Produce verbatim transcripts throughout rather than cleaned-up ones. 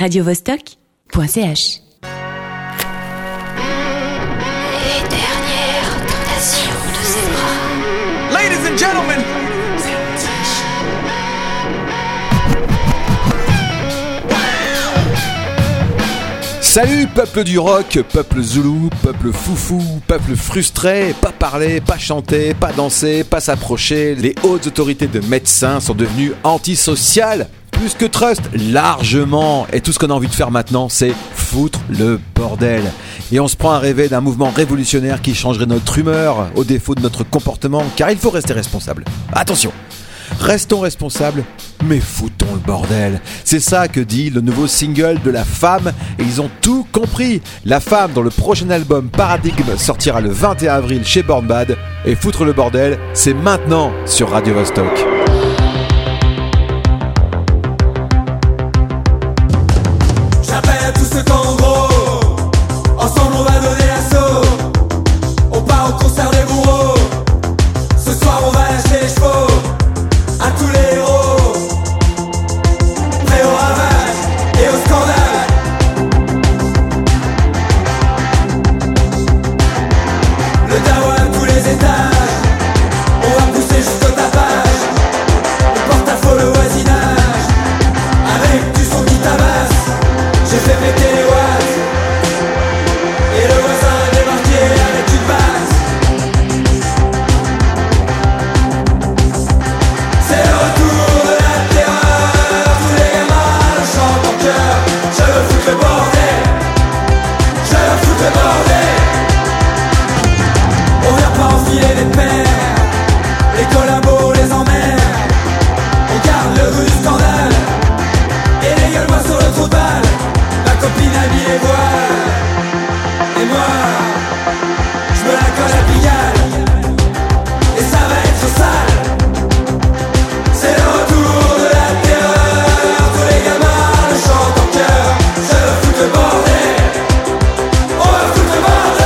radio vostok point c h. Les dernières tentations de ses bras. Ladies and gentlemen. Salut peuple du rock, peuple zoulou, peuple foufou, peuple frustré, pas parler, pas chanter, pas danser, pas s'approcher, les hautes autorités de médecins sont devenues antisociales. Plus que trust, largement. Et tout ce qu'on a envie de faire maintenant, c'est foutre le bordel. Et on se prend à rêver d'un mouvement révolutionnaire qui changerait notre humeur, au défaut de notre comportement, car il faut rester responsable. Attention, restons responsables, mais foutons le bordel. C'est ça que dit le nouveau single de La Femme, et ils ont tout compris. La Femme, dont le prochain album Paradigme sortira le vingt et un avril chez Born Bad. Et foutre le bordel, c'est maintenant sur Radio Vostok. Tous ceux qu'en gros, ensemble on va donner l'assaut. On part au concert des bourreaux. Ce soir on va lâcher les chevaux. À tous les héros, prêts au ravage et au scandale. Le dawa à tous les étages. On va pousser jusqu'au tapage. Le porte-à-faux, le voisinage. Avec du son qui tabasse. J'ai fait péter les watts. Et le voisin a débarqué avec une basse. C'est le retour de la terreur. Tous les gamins le chantent en chœur. Je veux foutre le bordel. Je veux foutre le bordel. On vient pas enfiler des paires. Les collabos les emmerdent. On garde le goût du scandale. Et les gueules voient sur le trou de balle. Ma copine habille les voiles. Et moi, je me la colle à Pigalle. Et ça va être sale. C'est le retour de la terreur. Tous les gamins le chantent en chœur. Je veux foutre le bordel. On va foutre le bordel.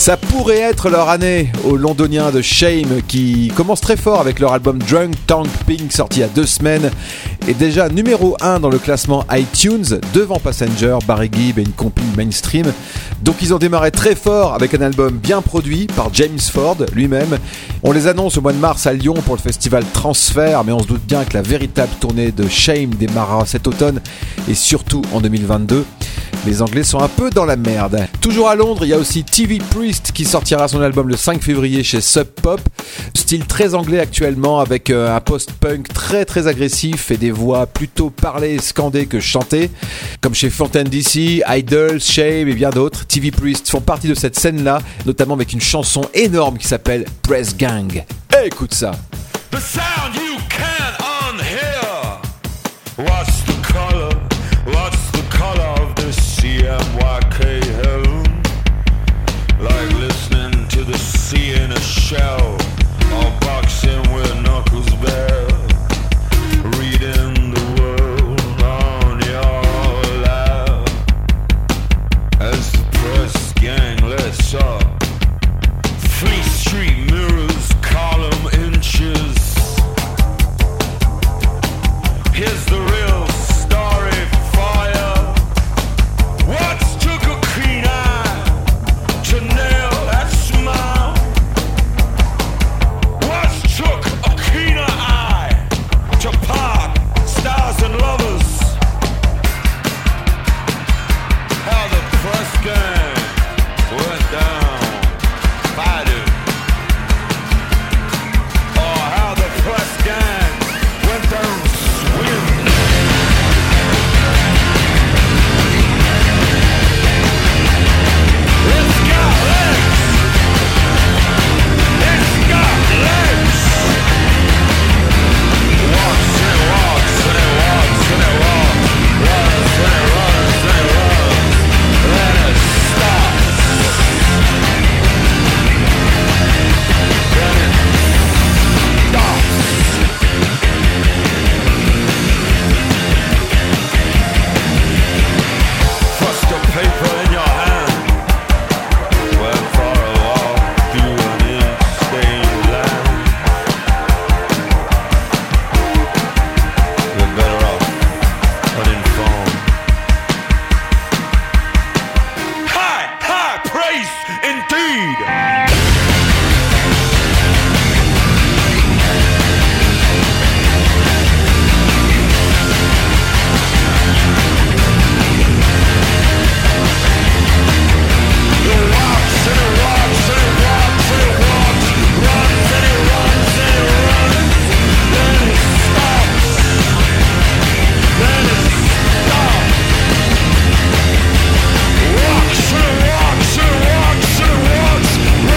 Ça pourrait être leur année aux londoniens de Shame qui commencent très fort avec leur album Drunk Tank Pink sorti il y a deux semaines et déjà numéro un dans le classement iTunes devant Passenger, Barry Gibb et une compil mainstream. Donc ils ont démarré très fort avec un album bien produit par James Ford lui-même. On les annonce au mois de mars à Lyon pour le festival Transfert, mais on se doute bien que la véritable tournée de Shame démarrera cet automne et surtout en deux mille vingt-deux. Les Anglais sont un peu dans la merde. Toujours à Londres, il y a aussi T V Priest qui sortira son album le cinq février chez Sub Pop. Style très anglais actuellement avec un post-punk très très agressif et des voix plutôt parlées et scandées que chantées. Comme chez Fontaine D C, Idols, Shame et bien d'autres, T V Priest font partie de cette scène-là, notamment avec une chanson énorme qui s'appelle Press Gang. Et écoute ça. The sound you can't unhear. What's the color? What's the color of the C M Y K hell? Like listening to the sea in a shell, or boxing with knuckles bare, reading the world on your lap. As the press gang lets up, Fleet Street mirrors, column inches. Here's the real story for ya. What's took a keen eye to nail that smile? What's took a keener eye to part stars and lovers? How the press gang went down, fighting. Or how the press gang went down swimming. It's got legs. It's got legs. Walks and it walks and it walks and it walks. Runs and it runs and it runs. Then it stops. Then it stops. Thrust of paper in your hand. Went for a walk through an ink-stained land. You're better off uninformed. High, high praise indeed. It walks and it walks and it walks and it walks, runs and it runs and it runs. Then it stops. Then it stops. Walks and it walks and it walks and it walks,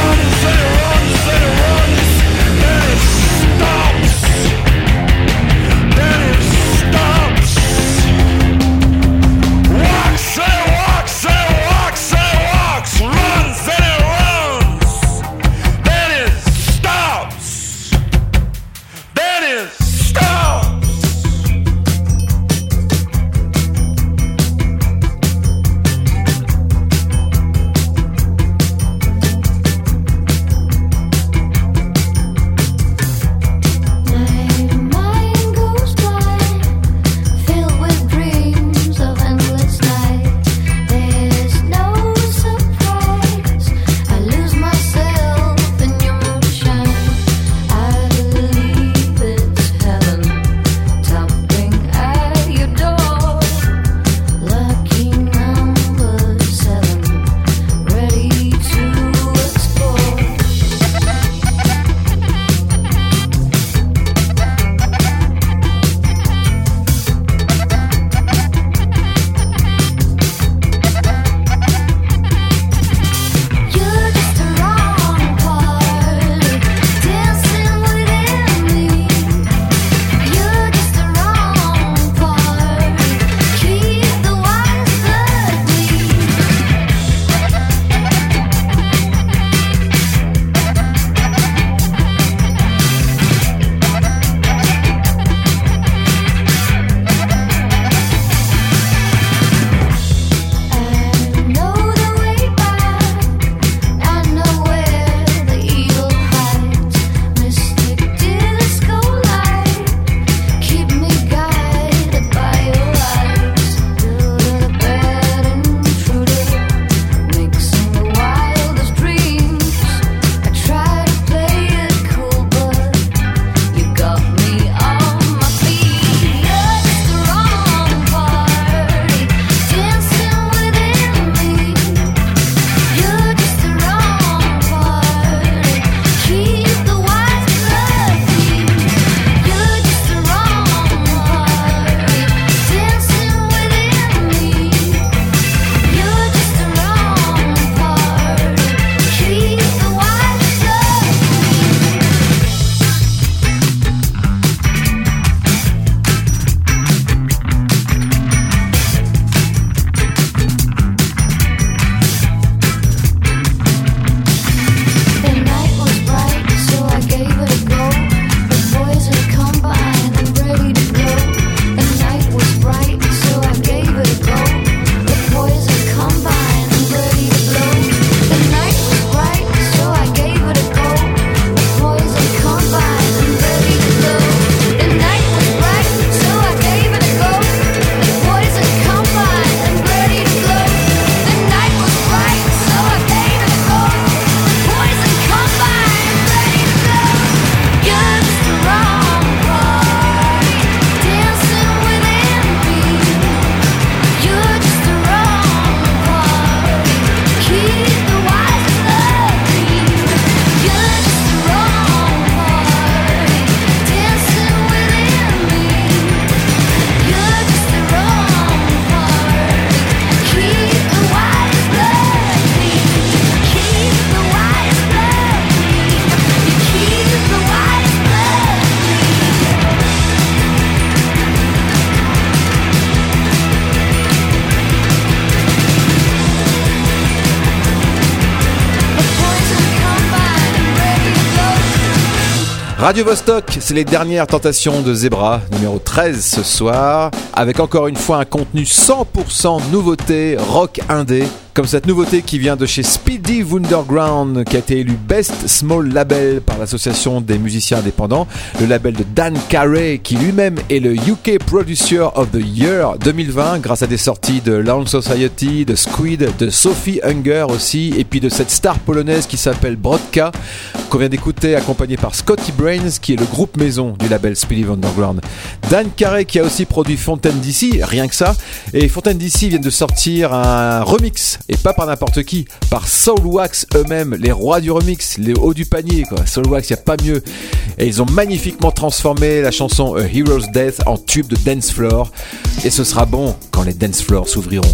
Radio Vostok, c'est les dernières tentations de Zebra, numéro treize ce soir, avec encore une fois un contenu cent pour cent nouveauté, rock indé, comme cette nouveauté qui vient de chez Speedy Wunderground, qui a été élu Best Small Label par l'association des musiciens indépendants, le label de Dan Carey, qui lui-même est le U K Producer of the Year deux mille vingt, grâce à des sorties de Lounge Society, de Squid, de Sophie Hunger aussi, et puis de cette star polonaise qui s'appelle Brodka, qu'on vient d'écouter, accompagné par Scotty Brains, qui est le groupe maison du label Speedy Wunderground. Dan Carey qui a aussi produit Fontaine D C, rien que ça, et Fontaine D C viennent de sortir un remix, et pas par n'importe qui, par Soulwax eux-mêmes, les rois du remix, les hauts du panier, quoi. Soulwax, y a pas mieux. Et ils ont magnifiquement transformé la chanson A Hero's Death en tube de dance floor, et ce sera bon quand les dance floors s'ouvriront.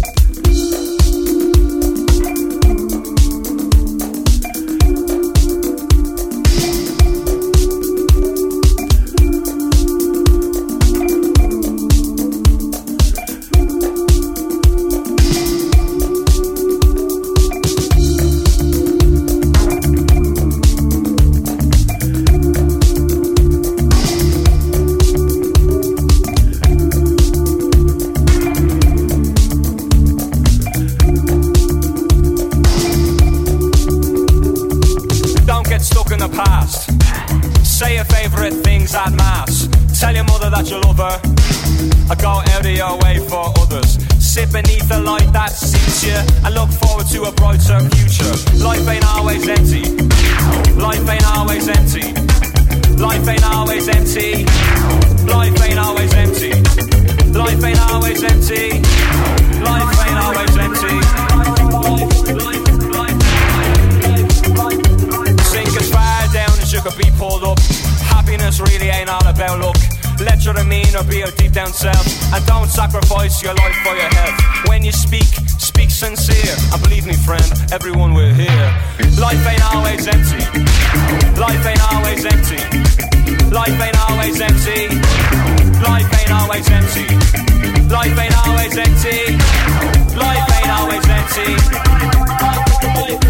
Everyone, we're here. Life ain't always empty. Life ain't always empty. Life ain't always empty. Life ain't always empty. Life ain't always empty. Life ain't always empty.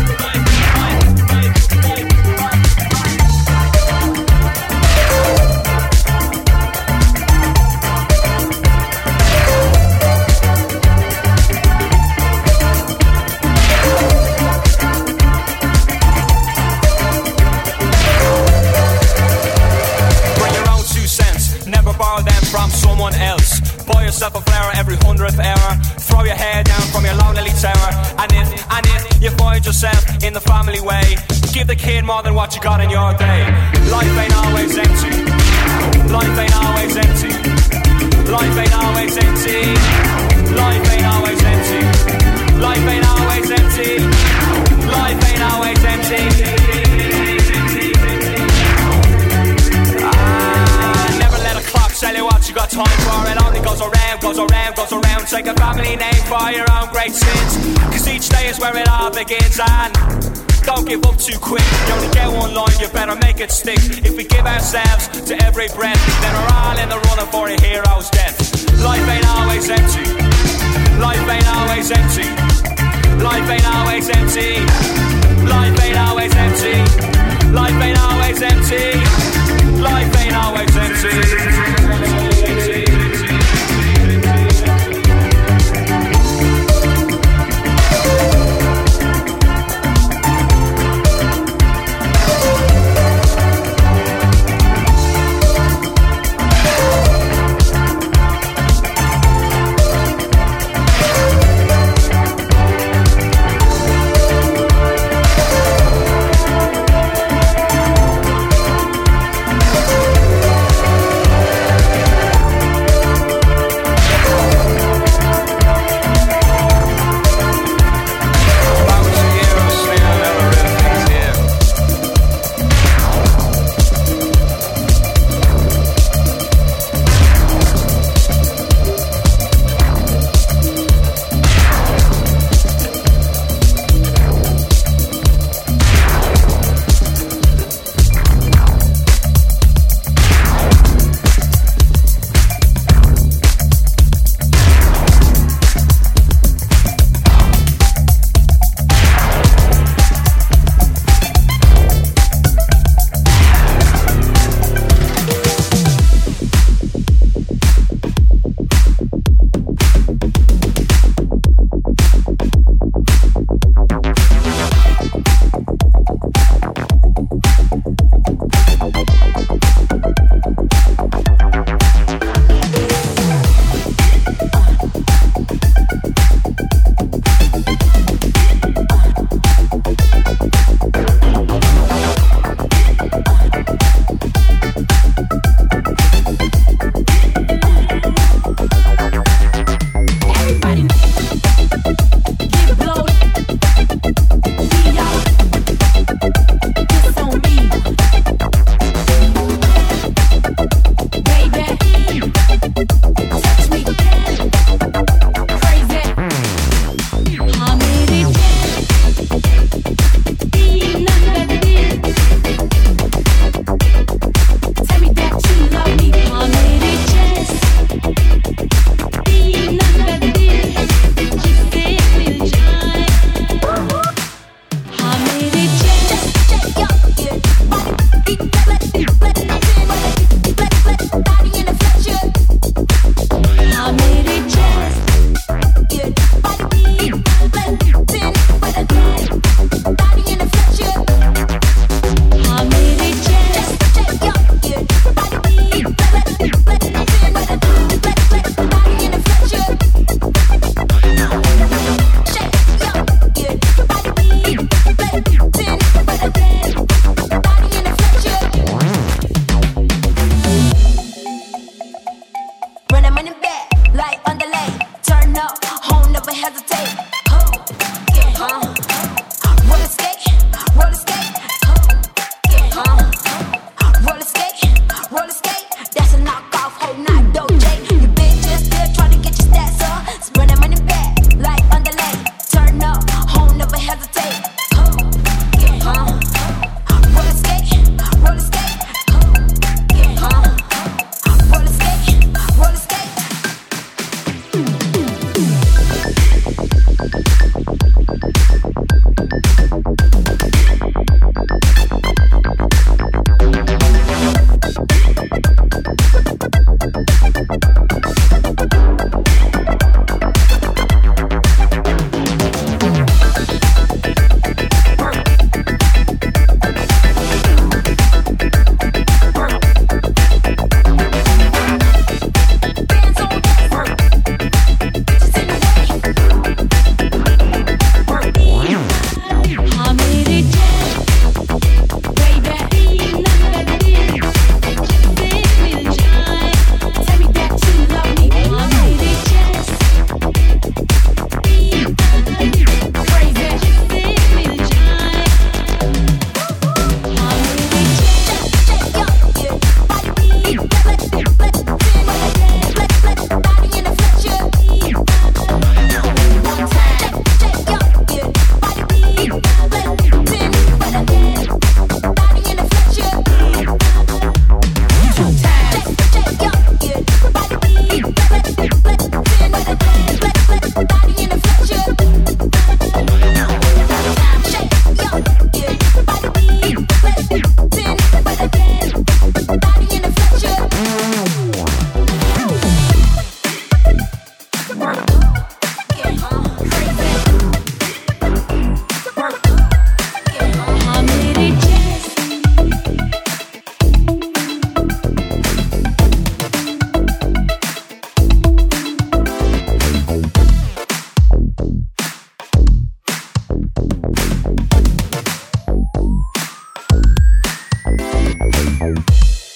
Yourself a flower every hundredth hour. Throw your hair down from your lonely tower. And if, and if you find yourself in the family way, give the kid more than what you got in your day. Life ain't always empty. Life ain't always empty. Life ain't always empty. Life ain't always empty. Life ain't always empty. Life ain't always empty. Tell you what you got time for. It only goes around, goes around, goes around. Take a family name for your own great sins, cause each day is where it all begins. And don't give up too quick. You only get one line, you better make it stick. If we give ourselves to every breath, then we're all in the running for a hero's death. Life ain't always empty. Life ain't always empty. Life ain't always empty. Life ain't always empty. Life ain't always empty. Life ain't always empty.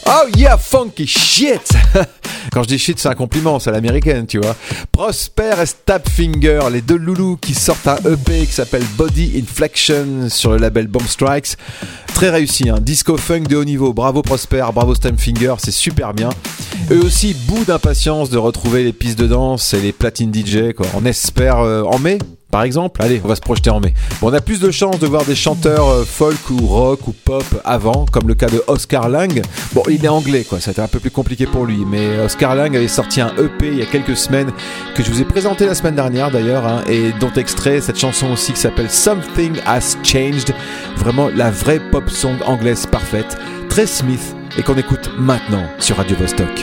Oh yeah, funky shit. Quand je dis shit, c'est un compliment, c'est à l'américaine, tu vois. Prosper et Stabfinger, les deux loulous qui sortent un E P qui s'appelle Body Inflection sur le label Bomb Strikes. Très réussi, hein. Disco funk de haut niveau. Bravo Prosper, bravo Stabfinger, c'est super bien. Eux aussi, bout d'impatience de retrouver les pistes de danse et les platines D J, quoi. On espère euh, en mai, par exemple. Allez, on va se projeter en mai. Bon, on a plus de chances de voir des chanteurs euh, folk ou rock ou pop avant, comme le cas de Oscar Lang. Bon, il est anglais, quoi. Ça a été un peu plus compliqué pour lui, mais Oscar Lang avait sorti un E P il y a quelques semaines que je vous ai présenté la semaine dernière d'ailleurs, hein, et dont extrait cette chanson aussi qui s'appelle Something Has Changed. Vraiment la vraie pop song anglaise parfaite, très Smith, et qu'on écoute maintenant sur Radio Vostok.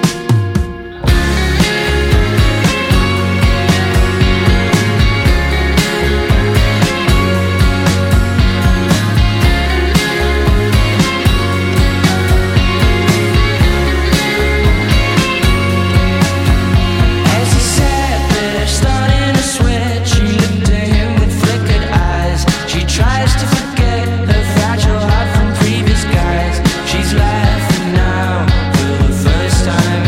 She's laughing now for the first time.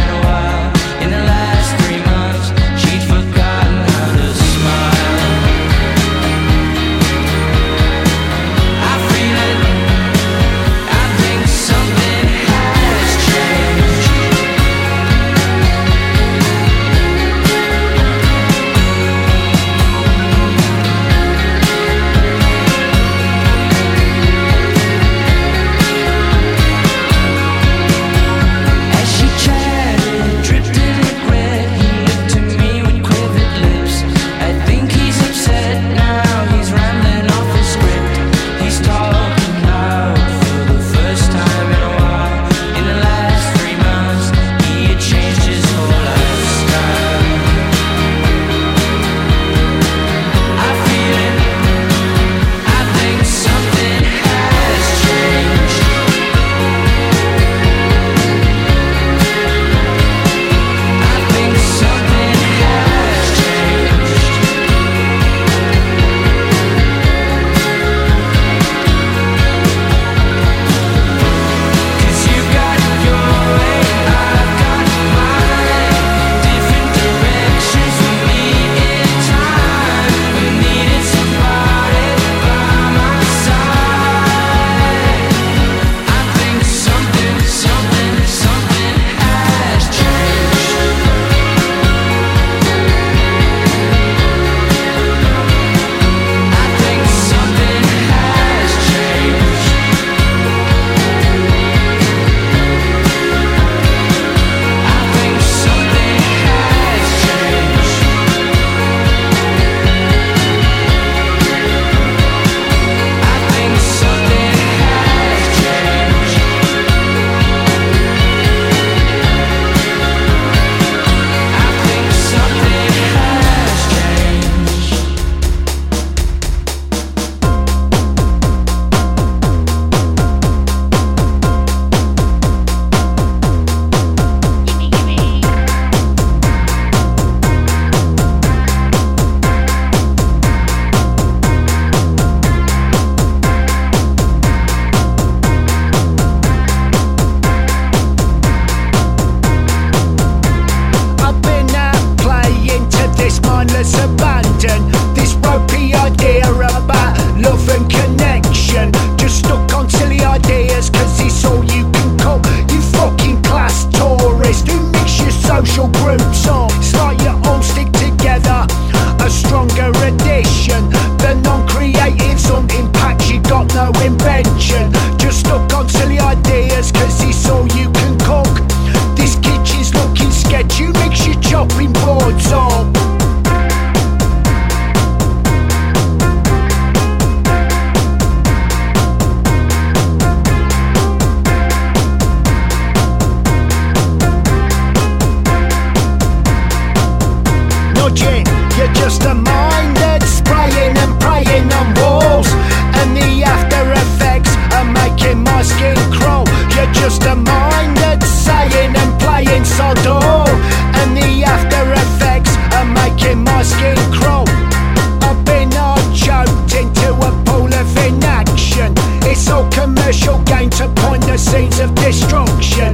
commercial gain to point the seeds of destruction.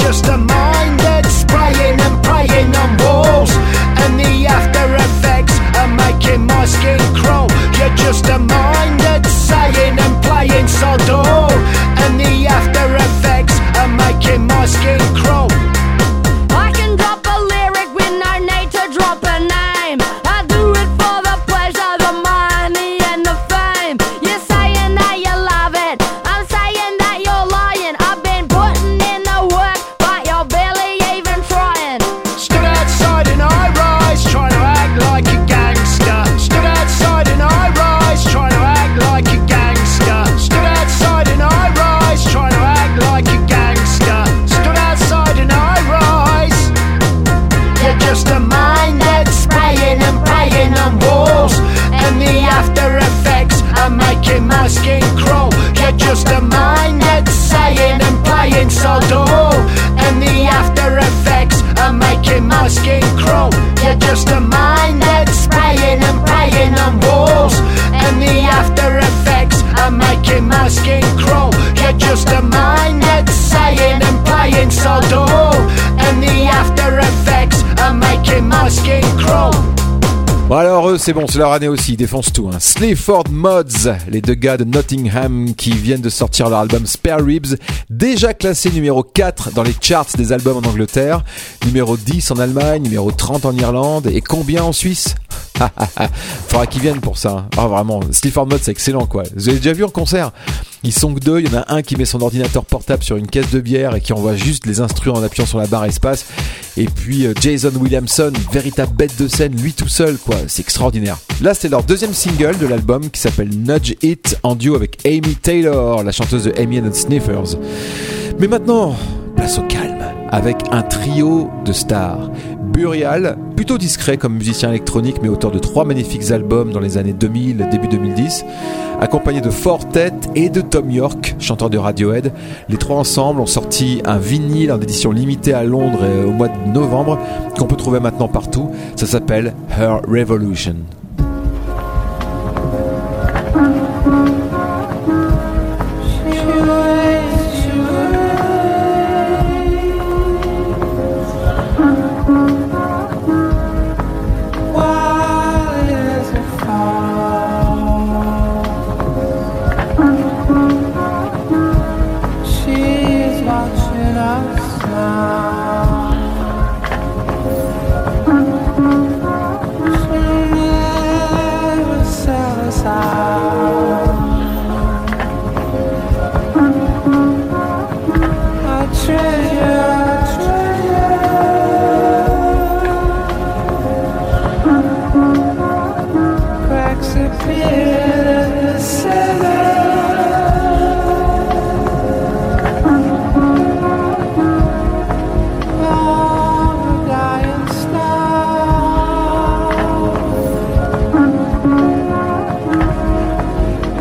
just a mind that's spraying and praying on walls, and the after effects are making my skin crawl. You're just a mind that's saying and playing so dull, and the after effects are making my skin crawl. I can drop a lyric with no need to drop a name. I do it for the pleasure, the money and the fame. You're saying that you love it, I'm saying that you're lying. I've been putting in the work, but you're barely even trying. Stood outside an high-rise, trying to act like a gangster. Stood outside an high-rise, trying to act like a gangster. Stood outside an high-rise, trying to act like a gangster. Stood outside an high-rise. You're just a mind that's spraying and praying on walls, and the after effects are making my skin crawl. You're just a mind that's saying and playing so dull, and the after effects are making my skin crawl. You're just a mind that's spraying and praying on walls, and the after effects are making my skin crawl. You're just a mind that's saying and playing so dull, and the after effects are making my skin crawl. Bon alors eux c'est bon, c'est leur année aussi, ils défoncent tout hein. Sleaford Mods, les deux gars de Nottingham qui viennent de sortir leur album Spare Ribs, déjà classé numéro quatre dans les charts des albums en Angleterre, numéro dix en Allemagne, numéro trente en Irlande, et combien en Suisse? Faudra qu'ils viennent pour ça hein. Ah vraiment, Sleaford Mods c'est excellent quoi. Vous avez déjà vu en concert? Ils sont que deux, il y en a un qui met son ordinateur portable sur une caisse de bière et qui envoie juste les instruments en appuyant sur la barre espace, et puis euh, Jason Williamson, véritable bête de scène, lui tout seul quoi, c'est extraordinaire. Là c'est leur deuxième single de l'album qui s'appelle Nudge It, en duo avec Amy Taylor, la chanteuse de Amy and the Sniffers. Mais maintenant, place au calme, avec un trio de stars. Burial, plutôt discret comme musicien électronique mais auteur de trois magnifiques albums dans les années deux mille, début deux mille dix, accompagné de Fortet et de Tom York, chanteur de Radiohead. Les trois ensemble ont sorti un vinyle en édition limitée à Londres au mois de novembre qu'on peut trouver maintenant partout. Ça s'appelle Her Revolution.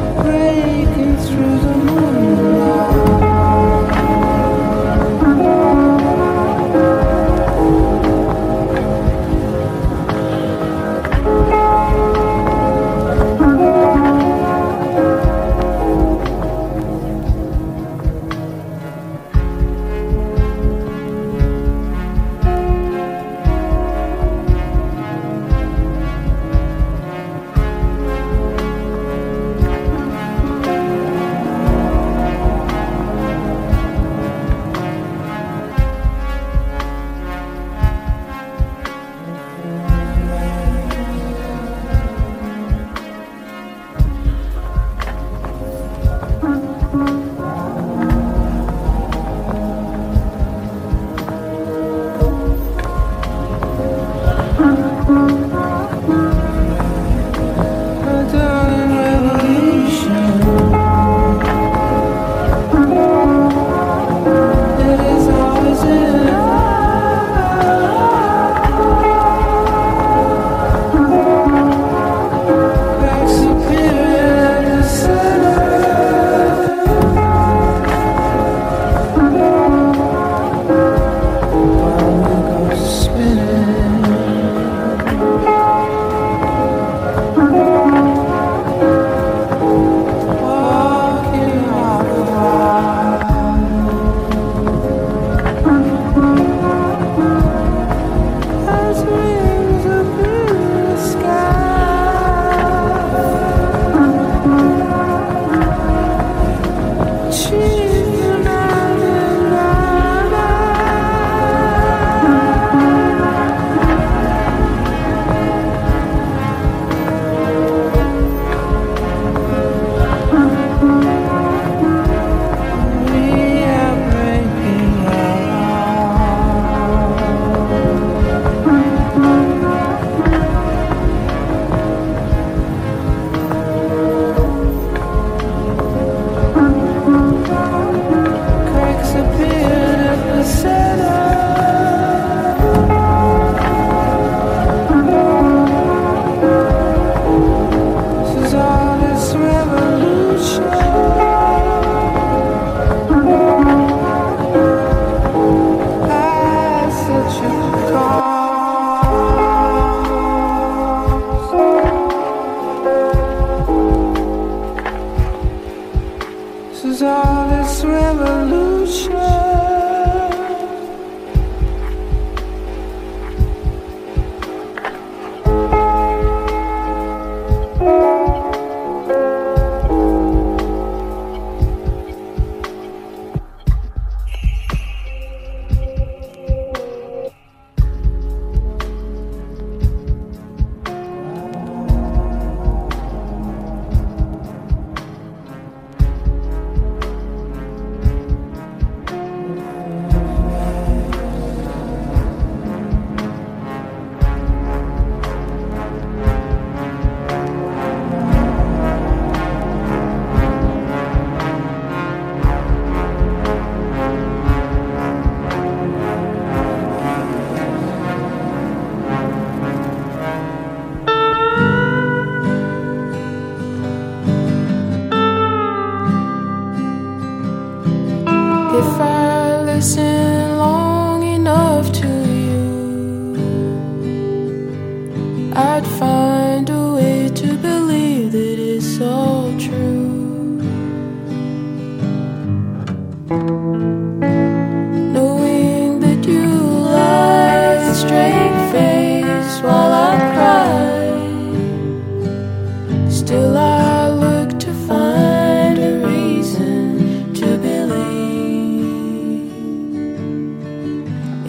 Breaking through the moonlight.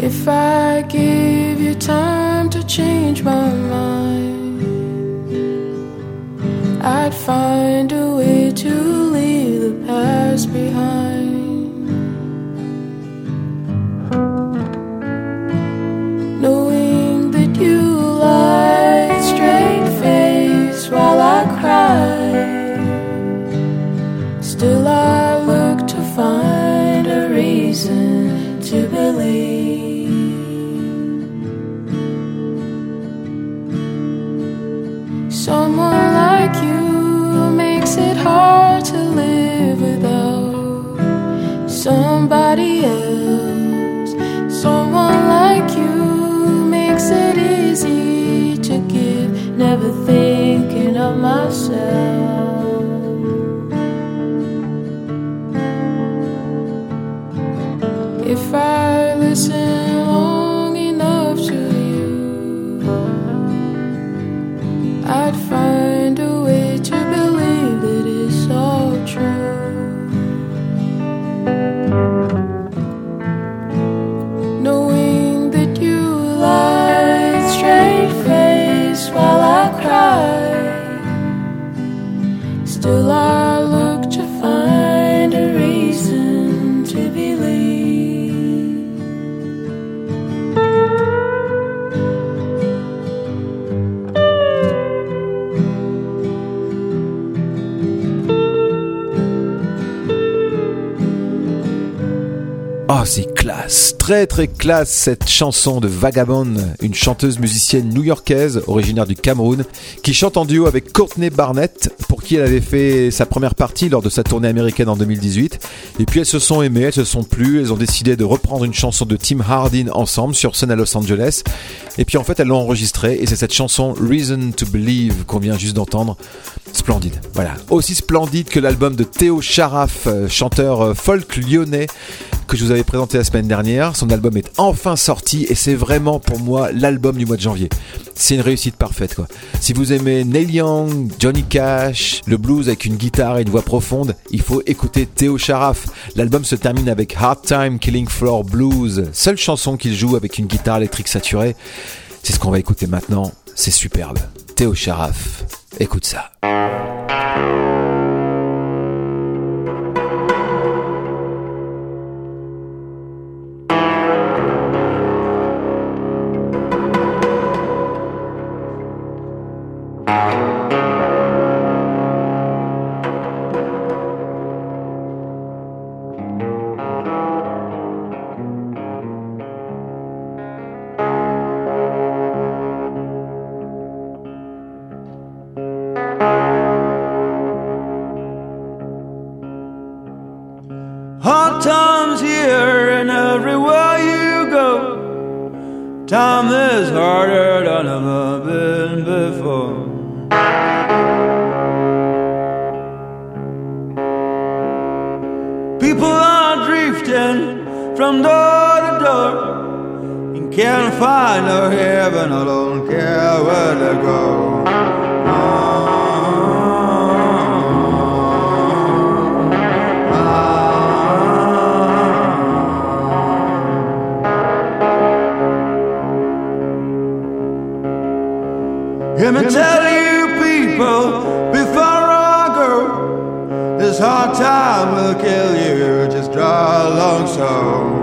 If I give you time to change my mind, I'd find a way to leave the past behind. Knowing that you lied straight face while I cried, still I look to find a reason to believe. Someone like you makes it hard to live without somebody else. Someone like you makes it easy to give, never thinking of myself. If I listen long enough to you, I'd find a way to believe that it's all true. Knowing that you lied straight face while I cried, still I look to find a reason to believe. Oh, c'est classe, très très classe cette chanson de Vagabond, une chanteuse musicienne new-yorkaise originaire du Cameroun qui chante en duo avec Courtney Barnett, pour qui elle avait fait sa première partie lors de sa tournée américaine en deux mille dix-huit. Et puis elles se sont aimées, elles se sont plues, elles ont décidé de reprendre une chanson de Tim Hardin ensemble sur scène à Los Angeles. Et puis en fait elles l'ont enregistrée et c'est cette chanson Reason to Believe qu'on vient juste d'entendre. Splendide, voilà. Aussi splendide que l'album de Théo Charaf, chanteur folk lyonnais, que je vous avais présenté la semaine dernière. Son album est enfin sorti et c'est vraiment pour moi l'album du mois de janvier. C'est une réussite parfaite quoi. Si vous aimez Neil Young, Johnny Cash, le blues avec une guitare et une voix profonde, il faut écouter Théo Charaf. L'album se termine avec Hard Time Killing Floor Blues, seule chanson qu'il joue avec une guitare électrique saturée. C'est ce qu'on va écouter maintenant, c'est superbe. Théo Charaf, écoute ça. Hard times here and everywhere you go. Time is harder than ever been before. People are drifting from door to door and can't find no heaven, I don't care where they go. Let me tell you people, before I go, this hard time will kill you, just draw along so.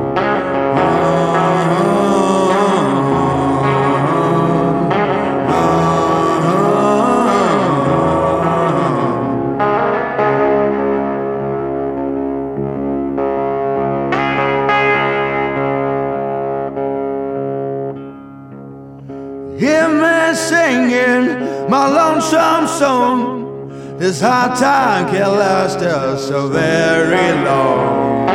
Hear me singing my lonesome song. This hard time can last us so very long.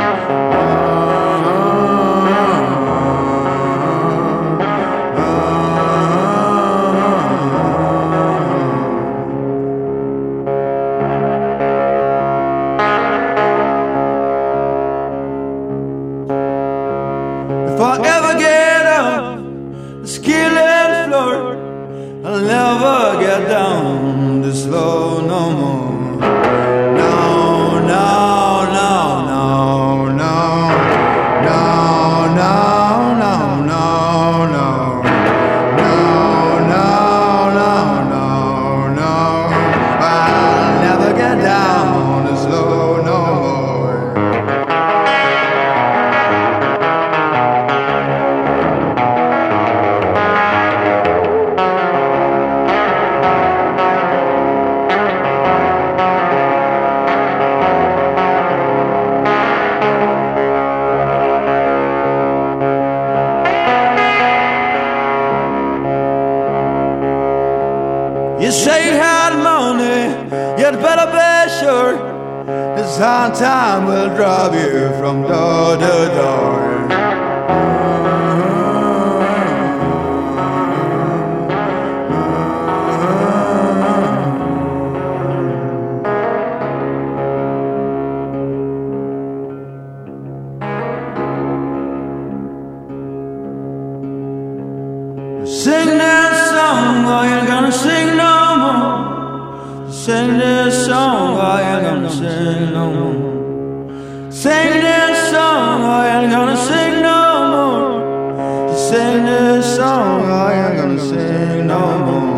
If I ever get up the skillet floor, I'll never get down this low no more. No, no, no, no, no, no, no, no, better be sure this hard time will drive you from door to door. Sing that song, or you're gonna sing no more. Sing this song, or you're gonna sing no more. Sing this song, or you're gonna sing no more. Sing this song, or you're gonna sing no more.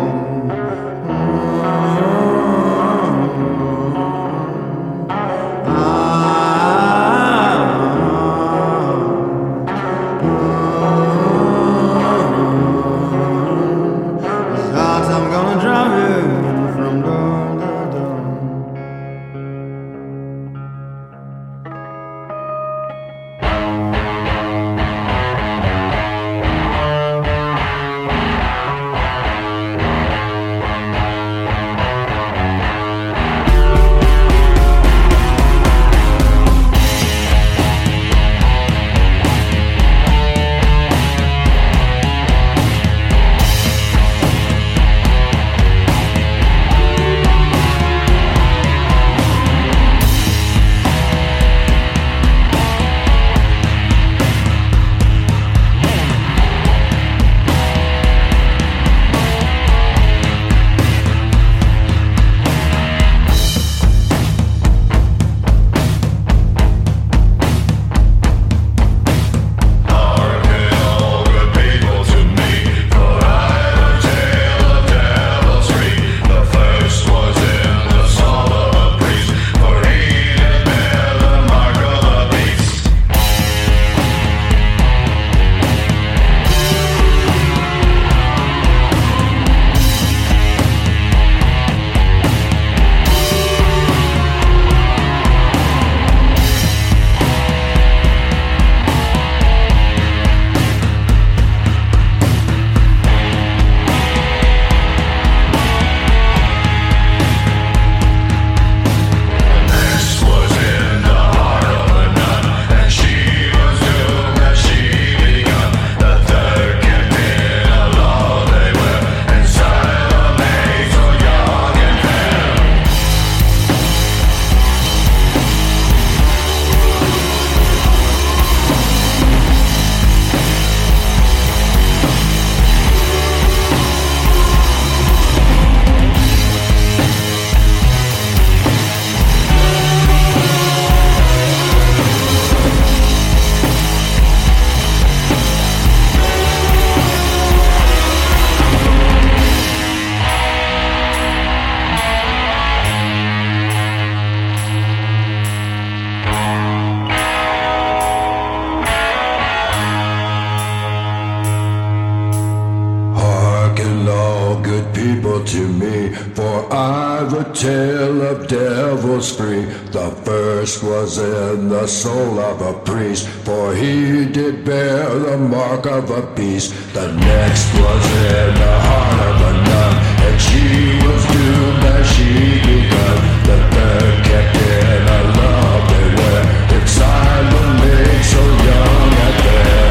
To me, for I've a tale of devils free. The first was in the soul of a priest, for he did bear the mark of a beast. The next was in the heart of a nun, and she was doomed as she begun. The third kept in a love they wear, inside the maid so young and fair.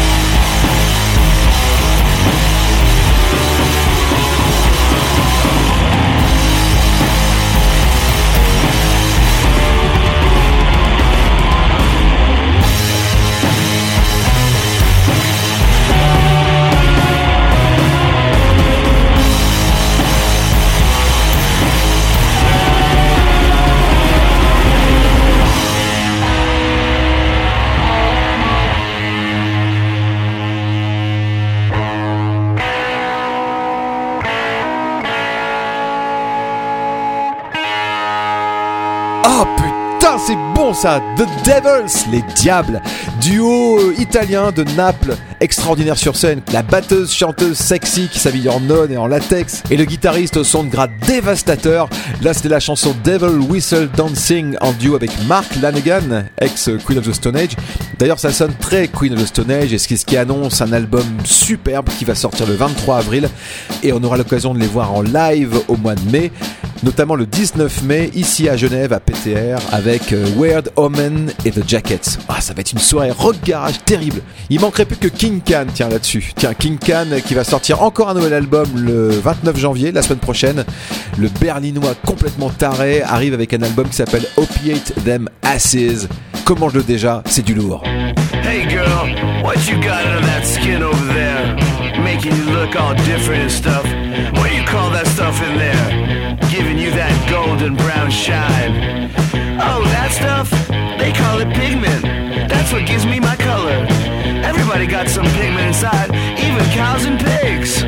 Oh putain, c'est bon ça! The Devils, les diables, duo italien de Naples extraordinaire sur scène, la batteuse chanteuse sexy qui s'habille en nonne et en latex, et le guitariste au son de grade dévastateur. Là c'était la chanson Devil Whistle Dancing en duo avec Mark Lanegan, ex Queen of the Stone Age. D'ailleurs ça sonne très Queen of the Stone Age, et ce qui annonce un album superbe qui va sortir le vingt-trois avril, et on aura l'occasion de les voir en live au mois de mai, notamment le dix-neuf mai ici à Genève à P T R avec Weird Omen et The Jackets. Ah, ça va être une soirée rock garage terrible. Il manquerait plus que King Can, tiens là-dessus. Tiens, King Can qui va sortir encore un nouvel album le vingt-neuf janvier, la semaine prochaine. Le berlinois complètement taré arrive avec un album qui s'appelle Opiate Them Asses. Comment je le déjà, c'est du lourd. Hey girl, what you got under that skin over there? Making you look all different and stuff. What do you call that stuff in there? Giving you that golden brown shine. Oh, that stuff? They call it pigment. That's what gives me my color. Everybody got some pigment inside, even cows and pigs.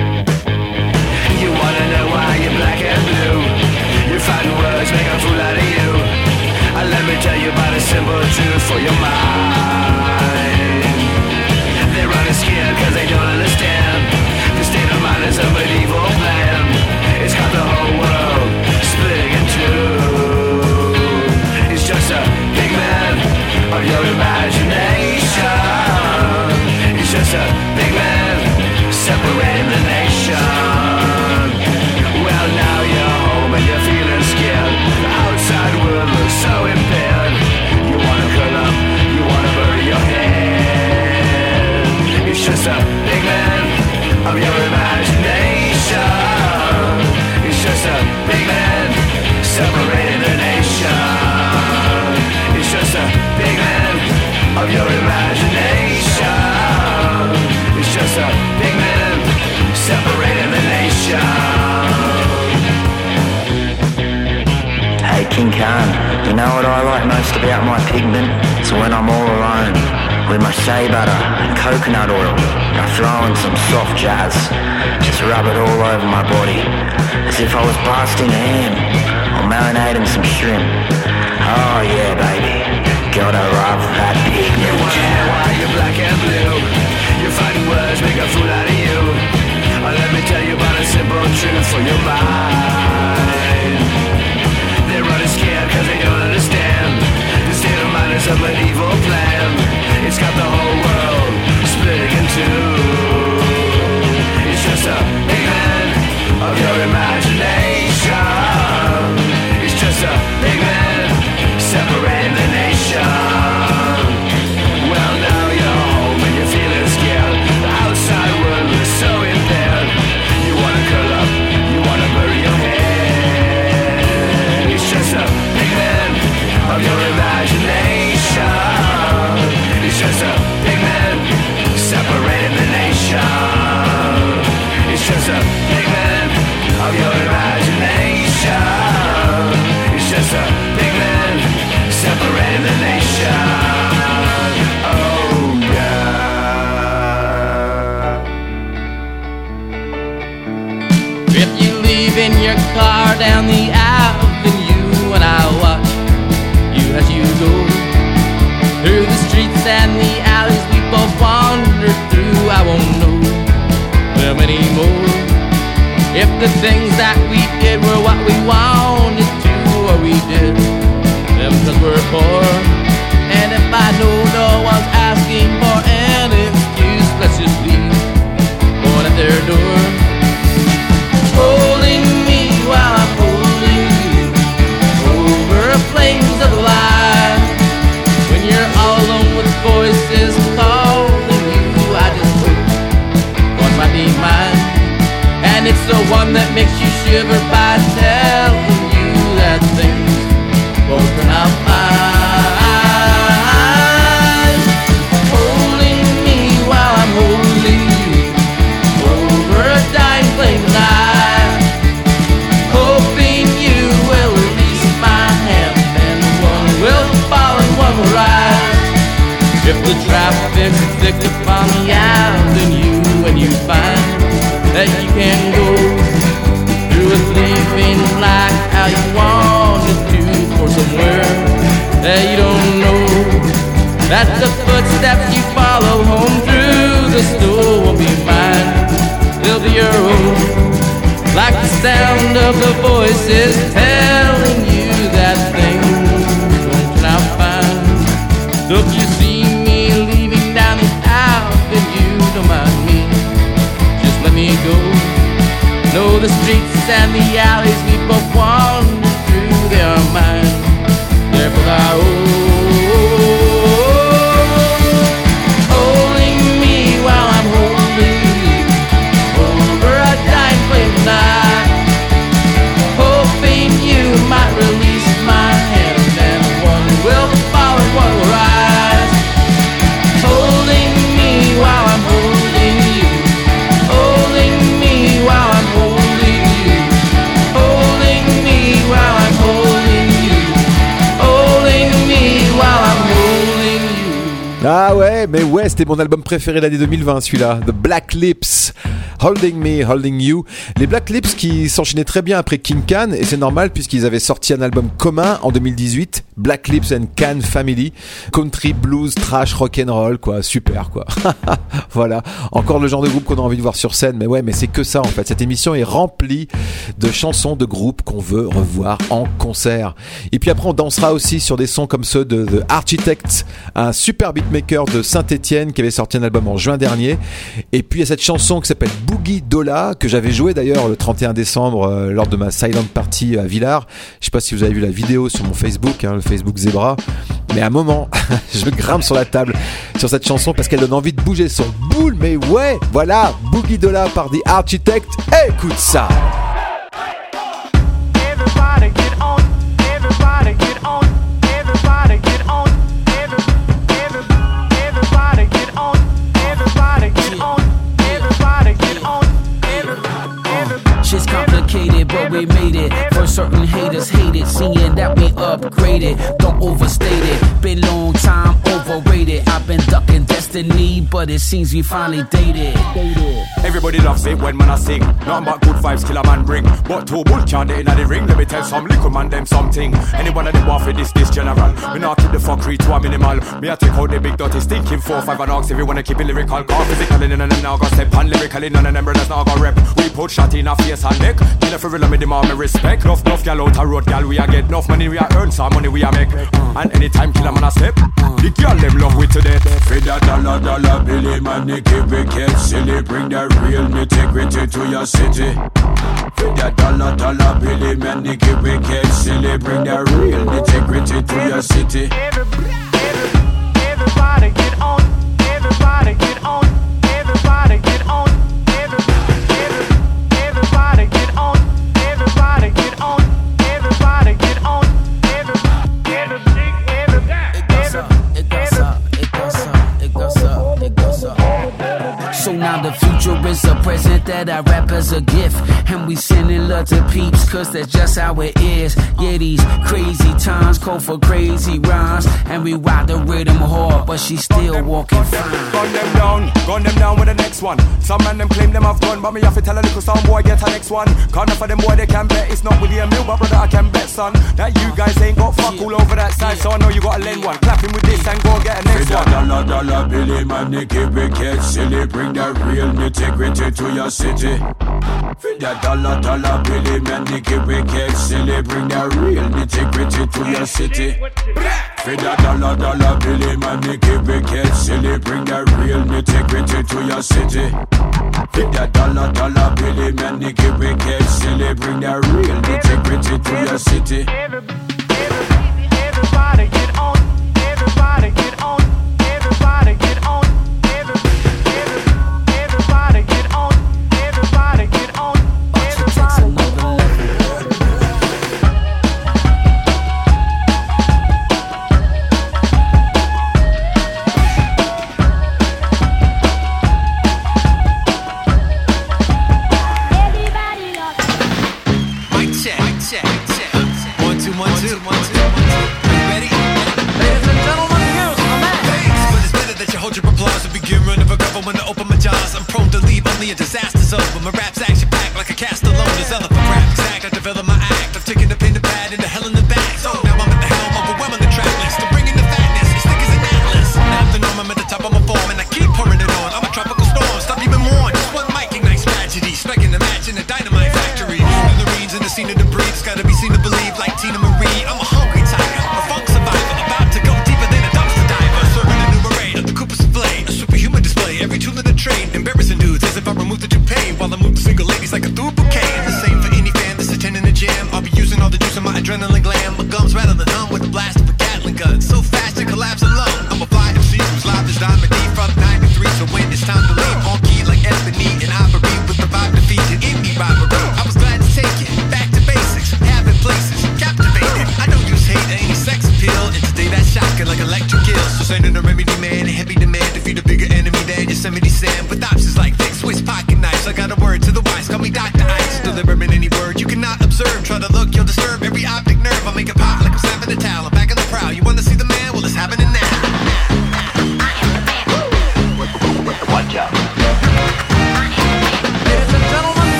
You wanna know why you're black and blue? You're fighting words, make a fool out of you. Uh, let me tell you about a simple truth for your mind. They're running scared cause they don't understand. The state of mind is a medieval plan. It's got the whole world splitting in two. It's just a pigment of your imagination. It's just a pigment separating the nation. Well, now you're home and you're feeling scared. The outside world looks so impaired. You wanna curl up, you wanna bury your head. It's just a pigment of your imagination. It's just a pigment separating the nation. It's just a pigment of your imagination. It's just a pigment separating the nation. Hey King Khan, you know what I like most about my pigment? It's when I'm all alone with my shea butter and coconut oil. I throw in some soft jazz, just rub it all over my body, as if I was basting a ham or marinating some shrimp. Oh yeah, baby, gotta rub that pigment. You wanna know why you're black and blue? You're fighting words, make a fool out of you. Oh, let me tell you about a simple truth for your mind. They're running scared cause they don't understand. The state of mind is a medieval plan. It's got the whole world splitting in two. It's just a pigment of your imagination. It's just a pigment separating the nation. Well, now you're home and you're feeling scared. The outside world is so impaired. You wanna curl up, you wanna bury your head. It's just a pigment of your imagination. It's just a pigment separating the nation. It's just a pigment of your imagination. It's just a pigment separating the nation. Oh God. If you leave in your car down the avenue and I watch you as you go through the streets and the alleys we both wander through, I won't know them anymore. If the things that we did were what we wanted to, or we did them cause we're poor. And if I know no one's asking for an excuse, let's just leave going at their door. Holding me while I'm holding you over flames of light. When you're all alone with voices calling you, I just hope one might be mine. And it's the one that makes you shiver the voices telling you that things won't turn out fine. Don't you see me leaving down the avenue? Don't mind me, just let me go. Know the streets and the alleys we both wander through, they are mine. Therefore I owe. Ah ouais, mais ouais, c'était mon album préféré de l'année deux mille vingt, celui-là, The Black Lips, Holding Me, Holding You. Les Black Lips qui s'enchaînaient très bien après King Can, et c'est normal puisqu'ils avaient sorti un album commun en deux mille dix-huit, Black Lips and Can Family, country, blues, trash, rock'n'roll, quoi, super, quoi. Voilà, encore le genre de groupe qu'on a envie de voir sur scène, mais ouais, mais c'est que ça en fait. Cette émission est remplie de chansons de groupes qu'on veut revoir en concert. Et puis après, on dansera aussi sur des sons comme ceux de The Architects, un super beatmaker de Saint-Etienne qui avait sorti un album en juin dernier. Et puis il y a cette chanson qui s'appelle Boogie Dolla, que j'avais joué d'ailleurs le trente et un décembre euh, lors de ma silent party à Villars. Je sais pas si vous avez vu la vidéo sur mon Facebook, hein, le Facebook Zebra, mais à un moment je me grimpe sur la table sur cette chanson parce qu'elle donne envie de bouger son boule. Mais ouais, voilà, Boogie Dolla par The Architect. Écoute ça. Everybody get on, everybody get on, everybody get on, everybody get on, everybody get on, everybody get on, everybody. Shit's complicated, but we made it. For certain haters hate it, seeing that we upgraded. Don't overstate it, been long time overrated. I've been ducking destiny, but it seems we finally dated. Everybody loves it when man I sing. Nothing but good vibes kill a man bring. But two bull can't get in the ring. Let me tell some little man them something. Any one of them want for this, this general. Me not keep the fuckery to a minimal. Me I take out the big dirty stinking four, five and ox. If you wanna keep it lyrical, call physically. None of them now got step and lyrically. None of them brothers now got rep. We put shot in a face and neck. Kill a for real, me demand me respect. Enough, enough gal out a road, gal we a get enough money. We a earn some money we a make. And anytime kill a man a step, the gal them love with to death. For that dollar, dollar, Billy, man, Nicky, wicked, silly. Bring that real integrity to your city. For that dollar, dollar, Billy, man, Nicky, wicked, silly. Bring that real integrity to your city. Everybody get on, everybody get on, everybody get on, everybody get on, everybody get on, everybody get on, so now the future is a present that I wrap as a gift. And we sending love to peeps, cause that's just how it is. Yeah, these crazy times call for crazy rhymes. And we ride the rhythm hard, but she still walking fine. Gun them down, gun them down with the next one. Some man them claim them have gun, but me have to tell a little sound boy get a next one. Corner for them boy they can bet, it's not William Mill, but brother I can bet son. That you guys ain't got fuck all over that side, so I know you gotta lend one. Clapping with this and go and get a next one. Dollar, dollar, Billy, man, Nicky, wicked, silly. Bring that real integrity to your city. For that dollar, dollar, Billy, man, Nicky, wicked, silly. Bring that real integrity to your city. For that dollar, dollar, Billy, man, Nicky, wicked, silly. Bring that real integrity to your city. For that dollar, dollar, Billy, man, Nicky, wicked, silly. Bring that real integrity to your city. Everybody get on, everybody get on, everybody get on, everybody get on, everybody get on. Mic check, mic check, check. One, two, one, two, one, two, one, two. Ready? Ladies and gentlemen, here's my man. Thanks, but it's better that you hold your applause and begin running for cover when I open my jaws. I'm prone to leave only a disaster zone, but my rap's action packed like a cast alone. There's elephant rap exact, I develop my act. I've taken the pen to pad and the hell in the back. So now I'm at the helm, overwhelming the track list. I'm bringing the fatness, it's thick as an atlas. Now I'm the norm, I'm at the top of my form, and I keep pouring it on. I'm a tropical storm, stop even more. Just one mic ignites tragedy, smacking the match in the dynamite factory. And the reeds in the scene of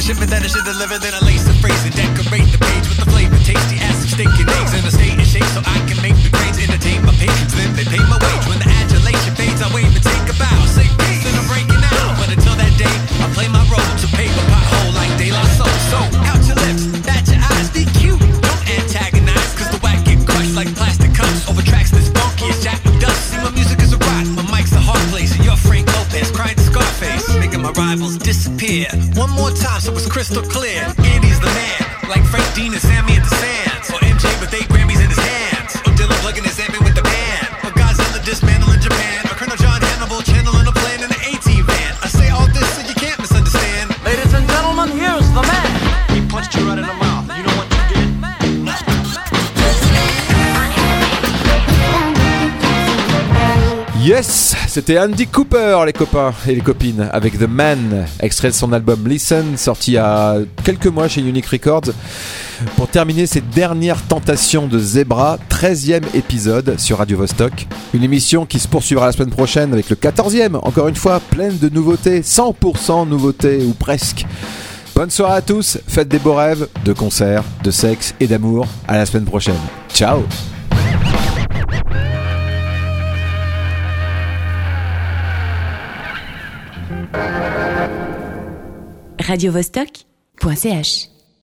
a shipment that I should deliver, then I lace the phrase and decorate the page with the flavor. Tasty acid, steak and eggs in a state and shape so I can make the grades entertain my patrons. Then they pay my wage. When the adulation fades, I wave and take a bow. Say peace and I'm breaking out. But until that day, I play my role to paper pothole like De La Soul. So out your lips, bat your eyes, be cute. Don't antagonize, cause the whack get crushed like plastic cups over tracks that's funky as Jack with dust. See, my music is a rock, my mic's a hard place, and you're Frank Lopez crying to Scarface, making my rivals disappear. One more time so it's crystal clear. Andy's the man, like Frank Dean and Sammy at the Sands, or M J with eight Grammys in his hands, or Dylan plugging his ambient with the band, or Godzilla dismantling Japan, or Colonel John Hannibal channeling a plan in an AT van. I say all this so you can't misunderstand. Ladies and gentlemen, here's the man. He punched you right in the mouth. You know what you did? Yes, c'était Andy Cooper, les copains et les copines, avec The Man, extrait de son album Listen, sorti il y a quelques mois chez Unique Records. Pour terminer cette dernière tentation de Zebra, treizième épisode sur Radio Vostok. Une émission qui se poursuivra la semaine prochaine avec le quatorzième, encore une fois, pleine de nouveautés, cent pour cent nouveautés ou presque. Bonne soirée à tous, faites des beaux rêves, de concerts, de sexe et d'amour. À la semaine prochaine. Ciao. radio vostok point c h